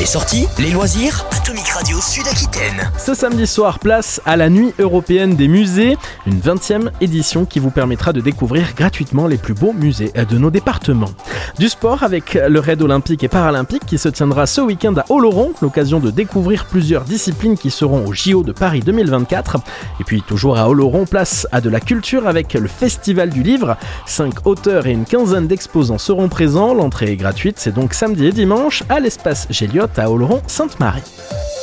Les sorties, les loisirs, Atomic Radio Sud-Aquitaine. Ce samedi soir, place à la Nuit européenne des musées, une 20e édition qui vous permettra de découvrir gratuitement les plus beaux musées de nos départements. Du sport avec le Raid olympique et paralympique qui se tiendra ce week-end à Oloron, l'occasion de découvrir plusieurs disciplines qui seront au JO de Paris 2024. Et puis toujours à Oloron, place à de la culture avec le Festival du Livre. 5 auteurs et une quinzaine d'exposants seront présents. L'entrée est gratuite, c'est donc samedi et dimanche à l'espace Géliot à Oloron-Sainte-Marie.